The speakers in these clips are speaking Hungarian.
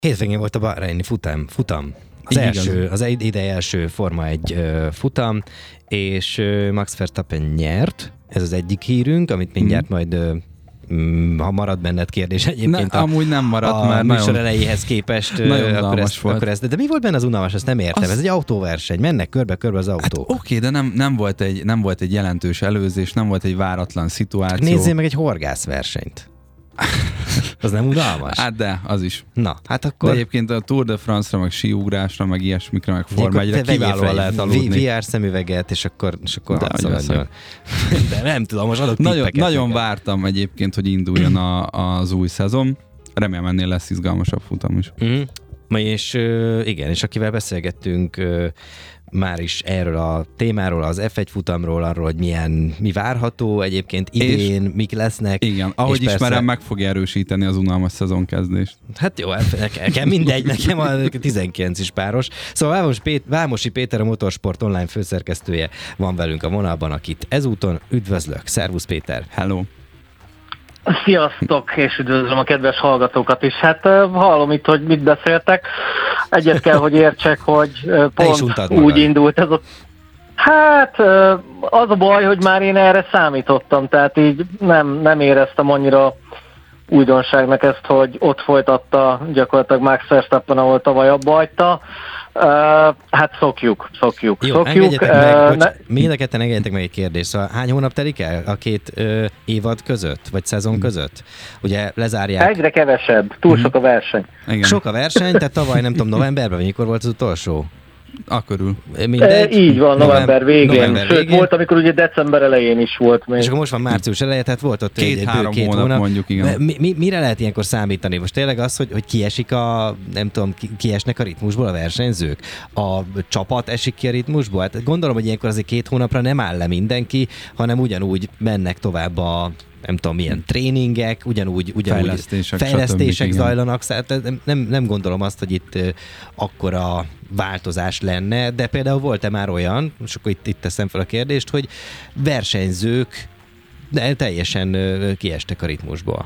Hétvégén volt a bahreini futam. Az idei első Forma 1 futam, és Max Verstappen nyert. Ez az egyik hírünk, amit mindjárt majd, ha marad benned kérdés egyébként. Amúgy nem maradt már. A műsor elejéhez képest. Akkor ez, de mi volt benne az unalmas? Azt nem értem. Ez egy autóverseny. Mennek körbe-körbe az autók. Hát, oké, de nem volt egy jelentős előzés, nem volt egy váratlan szituáció. Nézzél meg egy horgászversenyt. Az nem unalmas? Hát de, az is. Na, hát akkor... De egyébként a Tour de France-ra, meg síugrásra, meg ilyesmikre, meg Forma 1-re kiválóan lehet aludni. VR szemüveget, és akkor hadszaladjon. De nem tudom, most adok tippeket. Nagyon vártam egyébként, hogy induljon az új szezon. Remélem ennél lesz izgalmasabb futam is. És igen, és akivel beszélgettünk már is erről a témáról, az F1 futamról, arról, hogy mi várható egyébként idén, mik lesznek. Igen, ahogy ismerem, meg fogja erősíteni az unalmas szezonkezdést. Hát jó, nekem mindegy, nekem a 19 is páros. Szóval Vámosi Péter, a Motorsport online főszerkesztője van velünk a vonalban, akit ezúton üdvözlök. Szervusz Péter! Hello! Sziasztok, és üdvözlöm a kedves hallgatókat is. Hát hallom itt, hogy mit beszéltek. Egyet kell, hogy értsek, hogy pont úgy indult ez a... Hát az a baj, hogy már én erre számítottam, tehát így nem éreztem annyira újdonságnak ezt, hogy ott folytatta gyakorlatilag Max Verstappen, ahol tavaly abba hagyta. Hát szokjuk. Jó, engedjetek meg, mind a ketten engedjetek meg egy kérdést. Szóval hány hónap telik el a két évad között, vagy szezon között? Ugye lezárják... Egyre kevesebb, túl sok a verseny. Igen. Sok a verseny, tehát tavaly nem tudom, novemberben, vagy mikor volt az utolsó? Körül. Így van, november végén. Sőt, volt, amikor ugye december elején is volt még. És akkor most van március eleje, tehát volt ott két hónap mondjuk, igen. Mire lehet ilyenkor számítani? Most tényleg az, hogy kiesik kiesnek a ritmusból a versenyzők? A csapat esik ki a ritmusból? Hát gondolom, hogy ilyenkor azért 2 hónapra nem áll le mindenki, hanem ugyanúgy mennek tovább a nem tudom milyen tréningek, ugyanúgy fejlesztések zajlanak, nem gondolom azt, hogy itt akkora változás lenne, de például volt-e már olyan, és akkor itt teszem fel a kérdést, hogy versenyzők teljesen kiestek a ritmusból.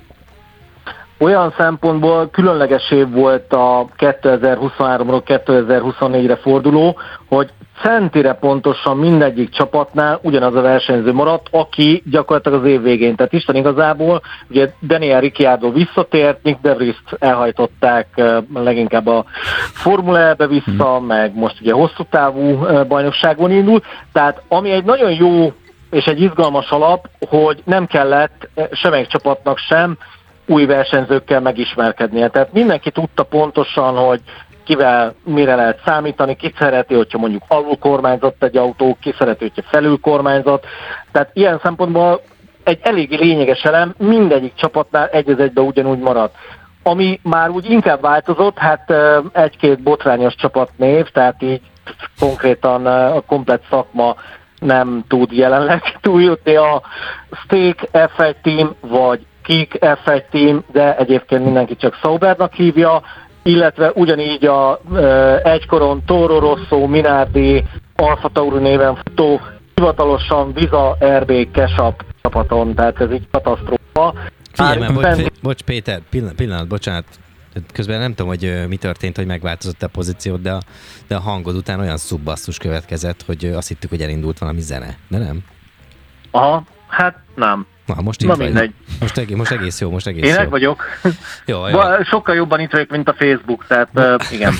Olyan szempontból különleges év volt a 2023-ról 2024-re forduló, hogy centire pontosan mindegyik csapatnál ugyanaz a versenyző maradt, aki gyakorlatilag az év végén. Tehát Isten igazából, ugye Daniel Ricciardo visszatért, Nick de Vrist elhajtották leginkább a Formula E-be vissza, meg most ugye hosszú távú bajnokságon indul. Tehát ami egy nagyon jó és egy izgalmas alap, hogy nem kellett semmelyik csapatnak sem új versenyzőkkel megismerkednie. Tehát mindenki tudta pontosan, hogy kivel mire lehet számítani, ki szereti, hogyha mondjuk alul kormányzott egy autó, ki szereti, hogyha felül kormányzott. Tehát ilyen szempontból egy elég lényeges elem, mindegyik csapatnál egy-egybe ugyanúgy maradt. Ami már úgy inkább változott, hát egy-két botrányos csapatnév, tehát így konkrétan a komplett szakma nem tud jelenleg túljutni a Steak F1 Team, vagy Kik F1 Team, de egyébként mindenki csak Saubernak hívja, illetve ugyanígy a egykoron Toro Rosso, Minardi, Alfa Tauri néven futó, hivatalosan Visa RB Cash-up csapaton, tehát ez így katasztrófa. Figyelj, bocs Péter, pillanat, bocsánat, közben nem tudom, hogy mi történt, hogy megváltozott a pozíciót, de a hangod után olyan szubbasszus következett, hogy azt hittük, hogy elindult valami zene, de nem? Aha, hát nem. Most mindegy. Most egész jó, Én meg vagyok. Jó. Sokkal jobban itt vagyok, mint a Facebook, tehát igen.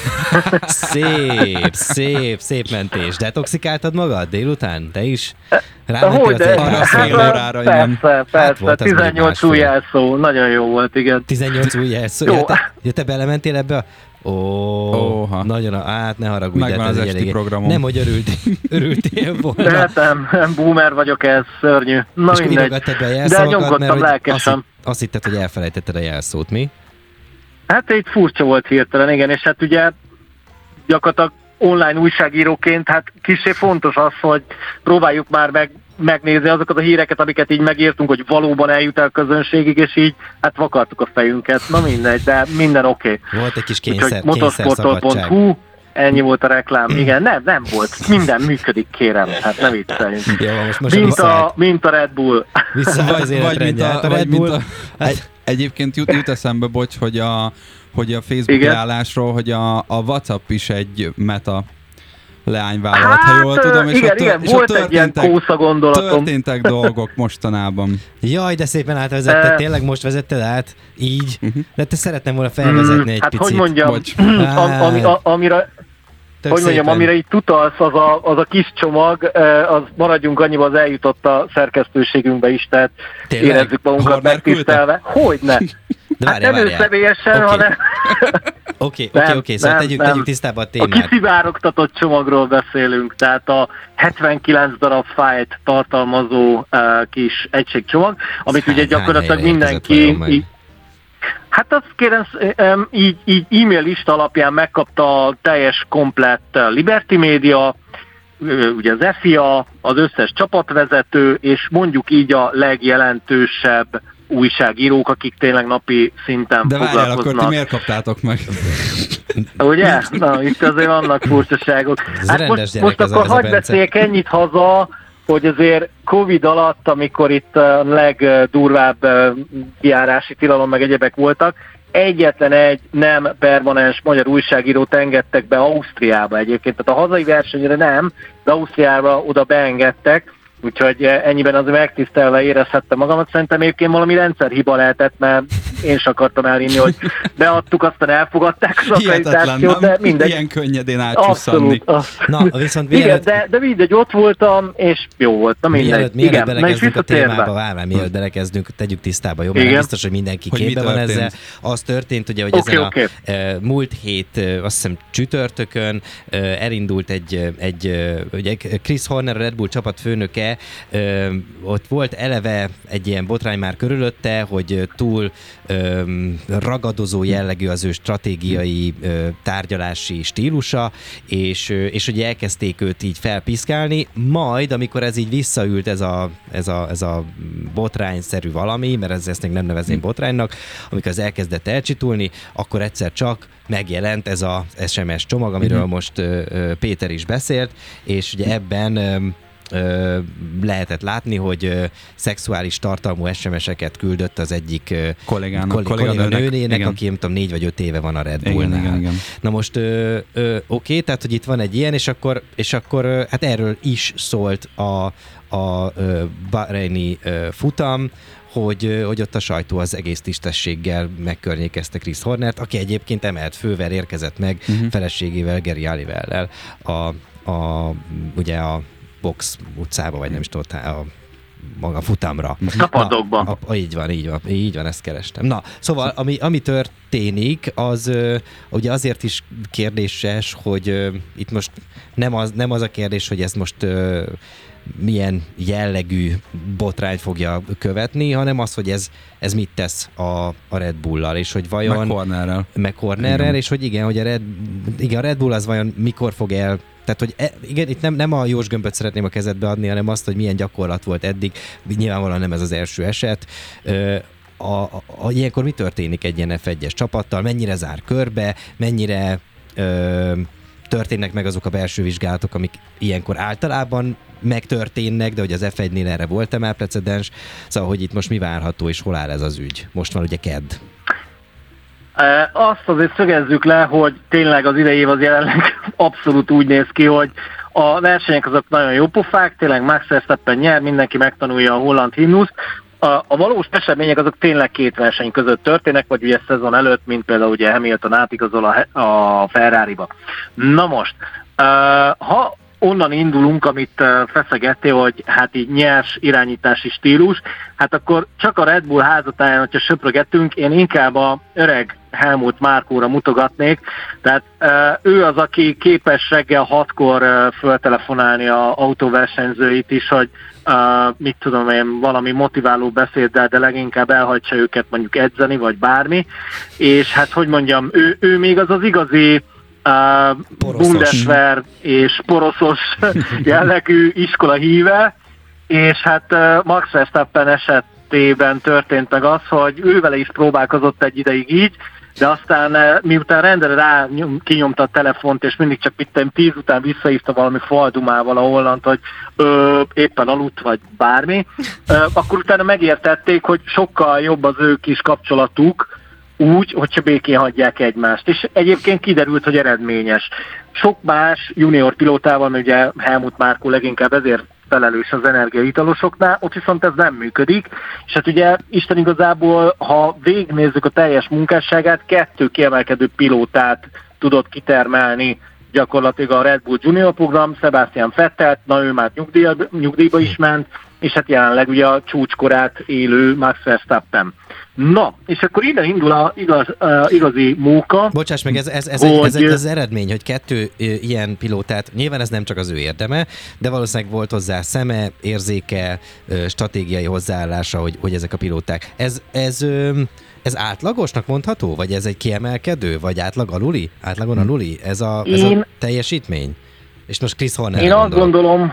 Szép mentés. Detoxikáltad magad délután? Te is? Persze, 18 új jelszó, nagyon jó volt, igen. 18 új jelszó. Te belementél ebbe a... Nagyon, ne haragudj. Megvan az esti programom. Nem, hogy örültél volna. De nem, boomer vagyok, ez szörnyű. Na és mindegy. De nyomkodtam lelkesen. Azt hitted, hogy elfelejtetted a jelszót, mi? Hát itt furcsa volt hirtelen, igen, és hát ugye gyakorlatilag online újságíróként, hát kissé fontos az, hogy próbáljuk már megnézni azokat a híreket, amiket így megírtunk, hogy valóban eljut el közönségig, és így hát vakartuk a fejünket. Na mindegy, de minden oké. Volt egy kis kényszer motorsportol.hu, ennyi volt a reklám. Igen, nem volt. Minden működik, kérem. Hát ne vicceljünk. Mint a Red Bull. Vissza az életrendje. Egyébként jut eszembe, bocs, hogy hogy a Facebook leállásról, hogy a WhatsApp is egy Meta leányvállalat, ha jól tudom, és igen, volt egy ilyen kósza gondolatom. Történtek dolgok mostanában. Jaj, de szépen átvezetted, tényleg most vezetted át? Így? De te szeretném volna felvezetni egy picit. Hát hogy mondjam, amire itt utalsz, az a kis csomag, az maradjunk annyiba, az eljutott a szerkesztőségünkbe is, tehát tényleg? Érezzük magunkat megtisztelve. Hogyne? Hát nem ő személyesen, hanem... Oké, szóval tegyük tisztába a témát. A kiszivárogtatott csomagról beszélünk, tehát a 79 darab fájlt tartalmazó kis egységcsomag, amit ugye gyakorlatilag mindenki... Hát azt kérem, így e-mail lista alapján megkapta a teljes komplett Liberty Media, ugye az FIA, az összes csapatvezető, és mondjuk így a legjelentősebb újságírók, akik tényleg napi szinten foglalkoznak. De várjál, akkor ti miért kaptátok meg? Ugye? Na, itt azért vannak furcsaságok. Hát most akkor hadd beszéljek ennyit haza, hogy azért Covid alatt, amikor itt a legdurvább kijárási tilalom meg egyebek voltak, egyetlen egy nem permanens magyar újságírót engedtek be Ausztriába egyébként. Tehát a hazai versenyre nem, de Ausztriába oda beengedtek, úgyhogy ennyiben azért megtisztelve érezhettem magamat. Szerintem egyébként valami rendszerhiba lehetett, mert én is akartam elhinni, hogy beadtuk, aztán elfogadták az akkreditációt, de mindegy. Ilyen könnyedén átcsusszanni. Na, viszont igen, de mindegy, ott voltam, és jó volt. Na mindegy. Mielőtt belekezdünk a témába, mielőtt belekezdünk, tegyük tisztába, jó? Mert biztos, hogy mindenki képben van ezzel. Az történt, ugye, hogy ezen a múlt hét, azt hiszem csütörtökön elindult ugye Chris Horner, a Red Bull csapatfőnöke, ott volt eleve egy ilyen botrány már körülötte, hogy túl ragadozó jellegű az ő stratégiai tárgyalási stílusa, és ugye elkezdték őt így felpiszkálni, majd amikor ez így visszaült ez a botrányszerű valami, mert ezt még nem nevezném botránynak, amikor ez elkezdett elcsitulni, akkor egyszer csak megjelent ez az SMS csomag, amiről most Péter is beszélt, és ugye ebben lehetett látni, hogy szexuális tartalmú SMS-eket küldött az egyik kolléganőnének, aki nem tudom, 4 vagy 5 éve van a Red Bullnál. Igen. Na most oké, tehát hogy itt van egy ilyen, és akkor hát erről is szólt a bahreini futam, hogy ott a sajtó az egész tisztességgel megkörnyékezte Chris Hornert, aki egyébként emelt fővel érkezett meg feleségével, Geri Halliwell-lel ugye a Box utcába, vagy nem is tudom, maga futamra. Tapadokban. Így van, ezt kerestem. Na, szóval ami történik, az ugye azért is kérdéses, hogy itt most nem az a kérdés, hogy ez most milyen jellegű botrányt fogja követni, hanem az, hogy ez mit tesz a Red Bull-lal, és hogy vajon... Meg Hornerrel, és hogy igen, hogy a Red Bull az vajon mikor fog el. Tehát, hogy igen, itt nem a Jós gömböt szeretném a kezedbe adni, hanem azt, hogy milyen gyakorlat volt eddig. Nyilvánvalóan nem ez az első eset. Ilyenkor mi történik egy ilyen F1-es csapattal? Mennyire zár körbe? Mennyire történnek meg azok a belső vizsgálatok, amik ilyenkor általában megtörténnek, de hogy az F1-nél erre volt-e már precedens? Szóval, hogy itt most mi várható, és hol áll ez az ügy? Most van ugye kedd. Azt azért szögezzük le, hogy tényleg az idei év az jelenleg abszolút úgy néz ki, hogy a versenyek azok nagyon jó pofák, tényleg Max Verstappen nyer, mindenki megtanulja a holland himnuszt. A valós események azok tényleg két verseny között történnek, vagy ugye szezon előtt, mint például ugye Hamilton átigazol a Ferrariba. Na most, ha onnan indulunk, amit feszegettél, hogy hát így nyers irányítási stílus, hát akkor csak a Red Bull házatáján, hogyha söprögetünk, én inkább a öreg Helmut Márkóra mutogatnék, tehát ő az, aki képes reggel 6-kor föltelefonálni az autóversenyzőit is, hogy mit tudom én, valami motiváló beszéddel, de leginkább elhagyja őket mondjuk edzeni, vagy bármi, és hát hogy mondjam, ő még az igazi Bundeswehr és poroszos jellegű iskola híve, és hát Max Verstappen esetében történt meg az, hogy ővele is próbálkozott egy ideig így, de aztán miután rendre kinyomta a telefont, és mindig csak 10 után visszahívta valami faldumával a holland, hogy éppen aludt, vagy bármi, akkor utána megértették, hogy sokkal jobb az ő kis kapcsolatuk, úgy, hogyha békén hagyják egymást. És egyébként kiderült, hogy eredményes. Sok más junior pilótával, mert ugye Helmut Márkó leginkább ezért felelős az energiaitalosoknál, ott viszont ez nem működik, és hát ugye Isten igazából, ha végignézzük a teljes munkásságát, 2 kiemelkedő pilótát tudott kitermelni gyakorlatilag a Red Bull Junior program, Sebastian Vettel, na ő már nyugdíjba is ment, és hát jelenleg ugye a csúcskorát élő Max Verstappen. Na, és akkor innen indul a igazi móka. Bocsáss meg, ez az eredmény, hogy 2 ilyen pilótát, nyilván ez nem csak az ő érdeme, de valószínűleg volt hozzá szeme, érzéke, stratégiai hozzáállása, hogy ezek a pilóták. Ez átlagosnak mondható? Vagy ez egy kiemelkedő? Vagy átlagon aluli? Ez a teljesítmény? És most Chris Horner. Én azt gondolom,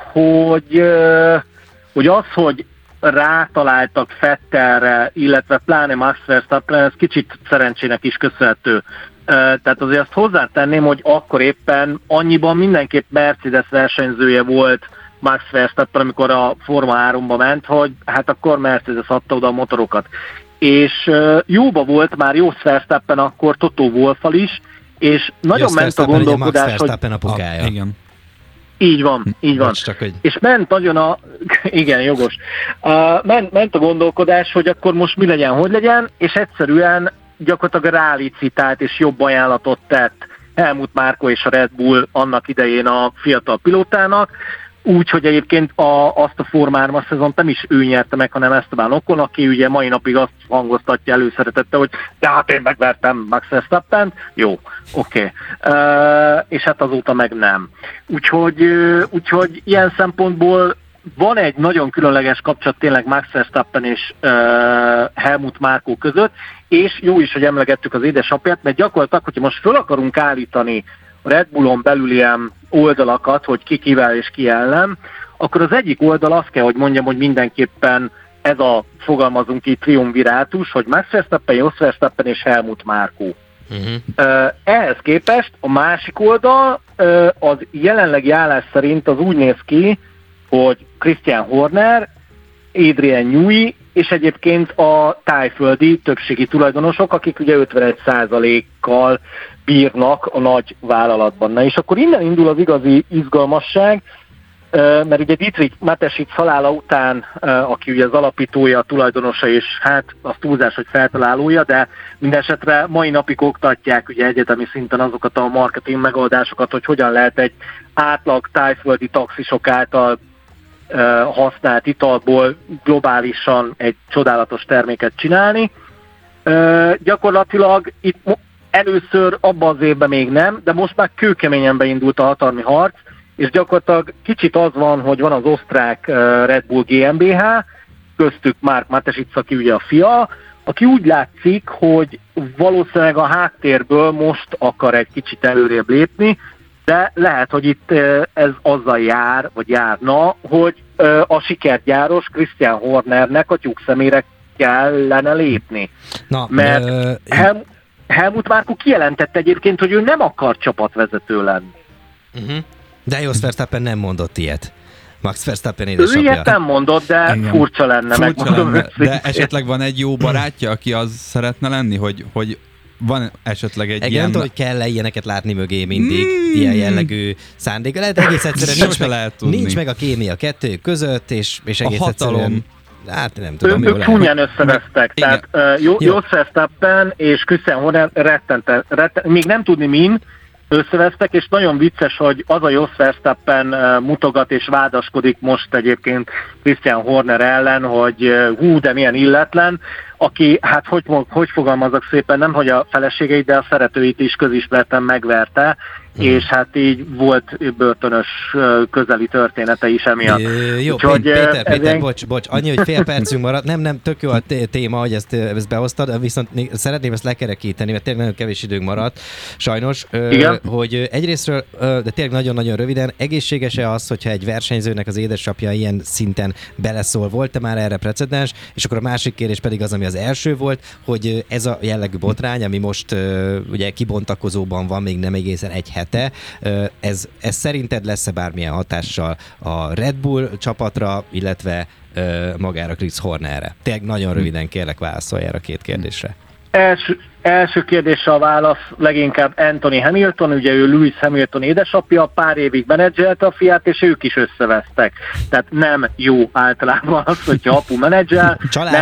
hogy az, hogy rátaláltak Vettelre, illetve pláne Max Verstappen, ez kicsit szerencsének is köszönhető. Tehát azért azt hozzátenném, hogy akkor éppen annyiban mindenképp Mercedes versenyzője volt Max Verstappen, amikor a Forma 3-ba ment, hogy hát akkor Mercedes adta oda a motorokat. És jóba volt már Jos Verstappen akkor Toto Wolffal is, és nagyon ment a gondolkodás, Max Verstappen apukája. Igen. Így van. Csak, hogy... És ment nagyon igen, jogos. Ment a gondolkodás, hogy akkor most mi legyen, hogy legyen, és egyszerűen gyakorlatilag rálicitált és jobb ajánlatot tett Helmut Márkó és a Red Bull annak idején a fiatal pilótának, úgyhogy egyébként azt a Forma 3 szezont nem is ő nyerte meg, hanem Esteban Ocon, aki ugye mai napig azt hangoztatja előszeretette, hogy de hát én megvertem Max Verstappent, jó, oké. És hát azóta meg nem. Úgyhogy ilyen szempontból van egy nagyon különleges kapcsolat tényleg Max Verstappen és Helmut Márkó között, és jó is, hogy emlegettük az édesapját, mert gyakorlatilag, hogyha most föl akarunk állítani a Red Bullon belül ilyen oldalakat, hogy ki kivel és ki ellen, akkor az egyik oldal azt kell, hogy mondjam, hogy mindenképpen ez a, fogalmazunk így, triumvirátus, hogy Max Verstappen, Jos Verstappen és Helmut Márkó. Ehhez képest a másik oldal az jelenlegi állás szerint az úgy néz ki, hogy Christian Horner, Adrian Newey és egyébként a tájföldi többségi tulajdonosok, akik ugye 51%-kal bírnak a nagy vállalatban. Na és akkor innen indul az igazi izgalmasság, mert ugye Dietrich Mateschitz halála után, aki ugye az alapítója, a tulajdonosa, és hát az túlzás, hogy feltalálója, de mindesetre mai napig oktatják ugye egyetemi szinten azokat a marketing megoldásokat, hogy hogyan lehet egy átlag tájföldi taxisok által használt italból globálisan egy csodálatos terméket csinálni. Gyakorlatilag itt először abban az évben még nem, de most már kőkeményen beindult a hatalmi harc, és gyakorlatilag kicsit az van, hogy van az osztrák Red Bull GmbH, köztük Mark Mateschitz, aki ugye a fia, aki úgy látszik, hogy valószínűleg a háttérből most akar egy kicsit előrébb lépni, de lehet, hogy itt ez azzal jár, vagy járna, hogy a sikergyáros Christian Hornernek a tyúk szemére kellene lépni. Na, mert Helmut Márkó kijelentette egyébként, hogy ő nem akar csapatvezető lenni. De Jos Verstappen nem mondott ilyet. Max Verstappen édesapja. Ő ilyet nem mondott, de igen. Furcsa lenne. De esetleg van egy jó barátja, aki az szeretne lenni, hogy van esetleg egy ilyen... Nem hogy kell-e ilyeneket látni mögé mindig, ilyen jellegű szándék. Lehet egész egyszerűen nincs meg a kémia kettőjük között, és egész egyszerűen... Hát nem tudom, ők csúnyán összevesztek. Tehát Jos Verstappen és Christian Horner még nem tudni min, összevesztek, és nagyon vicces, hogy az a Jos Verstappen mutogat és vádaskodik most egyébként Christian Horner ellen, hogy de milyen illetlen, aki, hát hogy fogalmazok szépen, nem hogy a feleségeit, de a szeretőit is közismerten megverte, és hát így volt börtönös közeli története is emiatt. Jó, Péter, bocs, annyi, hogy fél percünk maradt, nem, tök jó a téma, hogy ezt behoztad, viszont szeretném ezt lekerekíteni, mert tényleg nagyon kevés időnk maradt, sajnos, hogy egyrésztről, de tényleg nagyon-nagyon röviden, egészséges-e az, hogyha egy versenyzőnek az édesapja ilyen szinten beleszól, volt-e már erre precedens, és akkor a másik kérdés pedig az, ami az első volt, hogy ez a jellegű botrány, ami most ugye kibontakozóban van, még nem egészen egy hete, ez szerinted lesz-e bármilyen hatással a Red Bull csapatra, illetve magára Chris Hornerre? Tényleg nagyon röviden kérlek válaszolj erre a két kérdésre. Első kérdésre a válasz leginkább Anthony Hamilton, ugye ő Lewis Hamilton édesapja, pár évig menedzselte a fiát, és ők is összevesztek. Tehát nem jó általában az, hogyha apu menedzsel.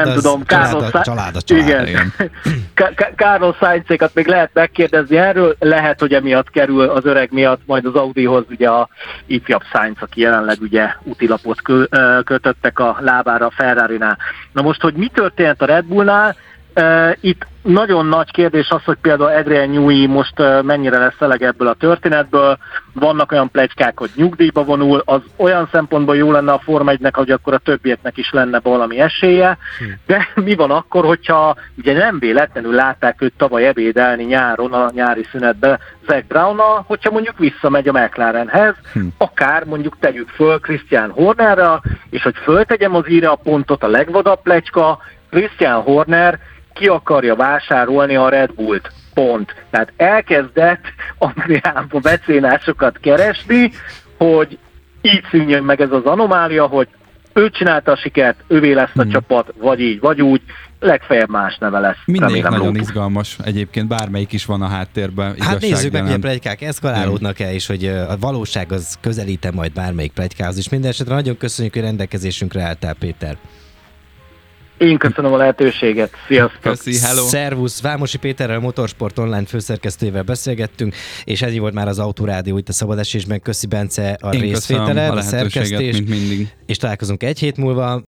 Carlos Sainzékat még lehet megkérdezni erről, lehet, hogy emiatt kerül az öreg miatt majd az Audihoz ugye a ifjabb Sainz, aki jelenleg ugye útilapot kötöttek a lábára a Ferrarinál. Na most, hogy mi történt a Red Bullnál, itt nagyon nagy kérdés az, hogy például Adrian Newey most mennyire lesz eleg ebből a történetből. Vannak olyan pletykák, hogy nyugdíjba vonul, az olyan szempontból jó lenne a Forma 1-nek, hogy akkor a többieknek is lenne valami esélye. De mi van akkor, hogyha ugye nem véletlenül látták őt tavaly ebédelni nyáron, a nyári szünetben Zak Brownnal, hogyha mondjuk visszamegy a McLarenhez, akár mondjuk tegyük föl Christian Hornerra, és hogy föltegyem az íre a pontot, a legvadabb pletyka, Christian Horner ki akarja vásárolni a Red Bullt. Pont. Tehát elkezdett Angliába mecénásokat keresni, hogy így szűnjön meg ez az anomália, hogy ő csinálta a sikert, ővé lesz a csapat, vagy így, vagy úgy, legfeljebb más neve lesz. Mindegyik nagyon izgalmas, egyébként bármelyik is van a háttérben. Hát nézzük meg, hogy a pletykák eszkalálódnak-e, és hogy a valóság az közelít-e majd bármelyik pletykához, és minden esetre nagyon köszönjük, hogy rendelkezésünkre álltál, Péter. Én köszönöm a lehetőséget. Sziasztok! Köszi, hello! Szervusz! Vámosi Péterrel, a Motorsport Online főszerkesztőjével beszélgettünk, és ennyi volt már az Autorádió itt a Szabadesésben. Köszi, Bence, a részvételet, a szerkesztést, mint mindig. és találkozunk egy hét múlva.